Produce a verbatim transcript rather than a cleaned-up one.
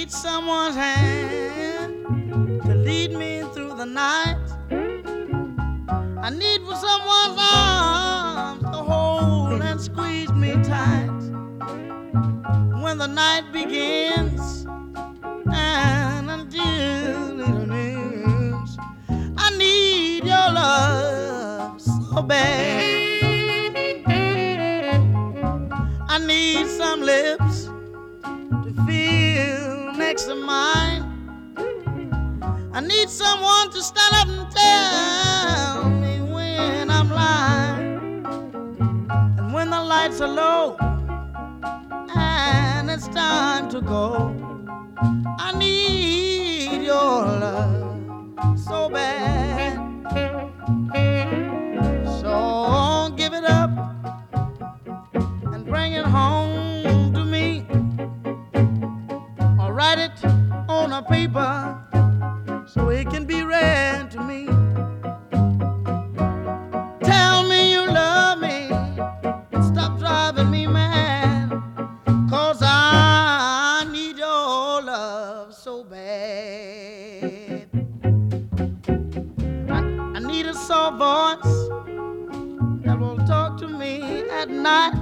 need someone's hand to lead me through the night. I need for someone's arms to hold and squeeze me tight. When the night begins and until it ends, I need your love so bad. I need some lips to feel next to mine. I need someone to stand up and tell me when I'm lying. And when the lights are low and it's time to go, I need your love so bad. So give it up and bring it home to me, or write it on a paper so it can be read to me. Tell me you love me, stop driving me mad, 'cause I need your love so bad. I, I need a soft voice that will talk to me at night.